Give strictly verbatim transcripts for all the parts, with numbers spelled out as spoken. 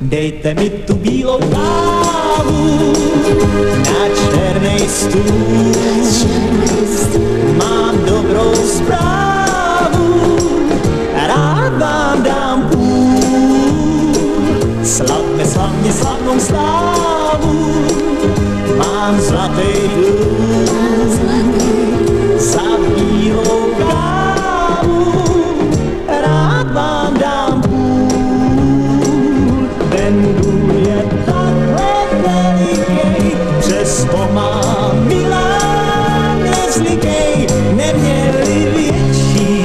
Dejte mi tu bílou kávu na černej stůl. Mám dobrou zprávu, rád vám dám půl. Slavme slavně slavnou slávu, mám zlatý důl. Za bílou kávu rád vám dám půl. Ten důl je takhle velikej, přesto mám Milan nezlikej. Neměli větší,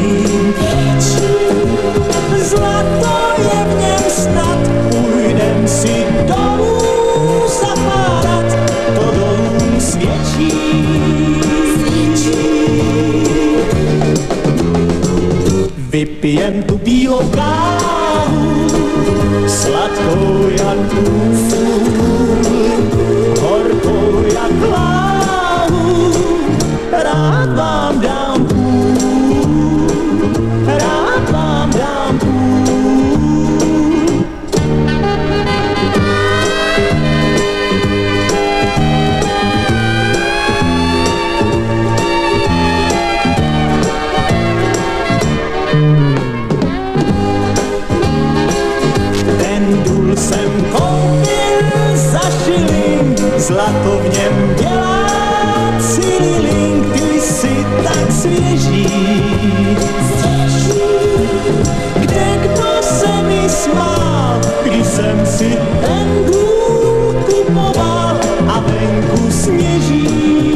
zlato je v něm snad. Půjdem si dolů zapárat, to dolů svědčí. Vypijem tu bílou kávu, sladkou jak půl, horkou jak lávu. Rád vám dám půl, rád vám dám půl. Jsem koupil za šiling, zlato v něm dělá cililing. Ty jsi tak svěží, kde kdo se mi smál, když jsem si ten důl kupoval a venku sněží.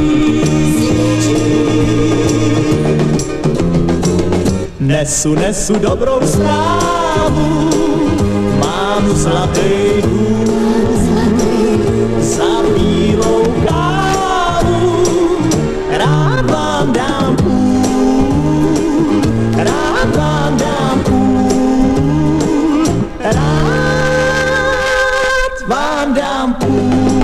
Nesu, nesu dobrou zprávu, mám zlatý důl za bílou kávu. Rád vám dám půl, rád vám dám půl, rád vám dám půl.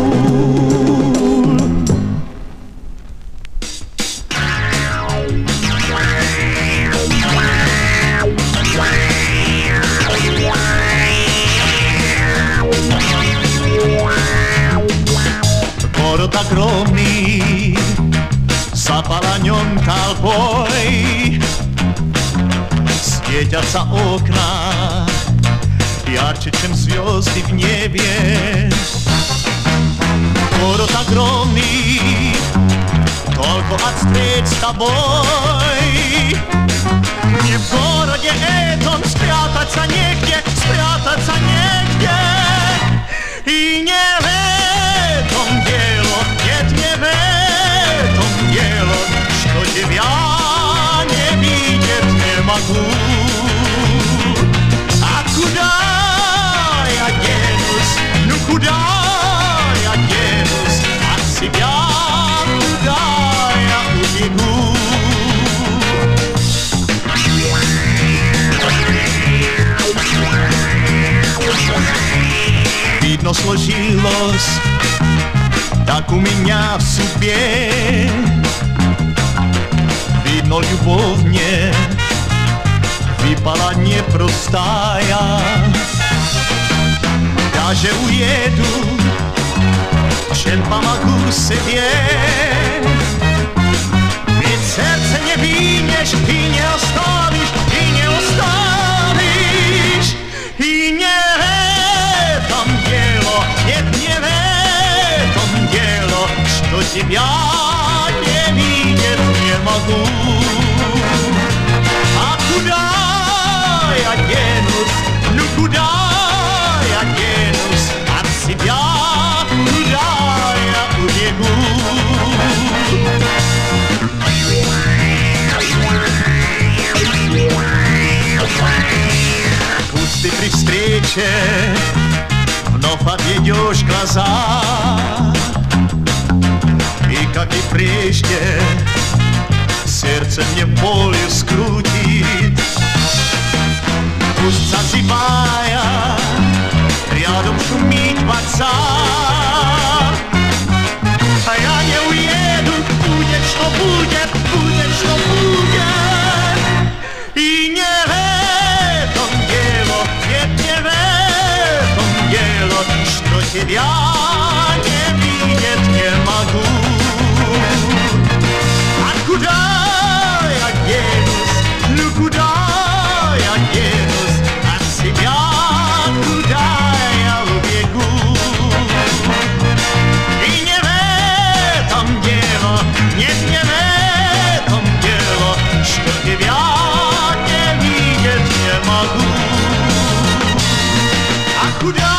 Tak rovný, zapala ňom kalboj, svieťať sa okná, jarče čem zviozdy v niebie. Skoro tak rovný, toľko a strieť s taboj. Nie v gorode etom, spriatať sa niekde, spriatať sa niekde. I nie tom dielo, keď nevetom dielo, što tebia nevidieť nemagú. A kudá ja genus, no kudá ja genus, a себя kudá ja ubegú. Видно сложилось так у меня в судьбе. Видно, любовь мне выпала непростая. Даже уеду, чем помогу себе. Ведь сердце не винешь и не оставишь, и не оставишь. И не в этом дело, нет, не в этом дело, что тебя не видеть не могу. А куда я денусь, ну куда я денусь от себя, куда я убегу? Пусть ты при встрече вновь отведешь глаза, и как и прежде сердце мне болью скрутит. Пусть засыпая рядом шумит вокзал, а я не уеду, будет что будет, будет что будет. И не в этом дело, нет, не в этом тебя не видеть не могу. А куда я денусь, ну куда я денусь от себя, куда я убегу? И не в этом дело, нет, не в этом дело, что тебя не видеть не могу. А куда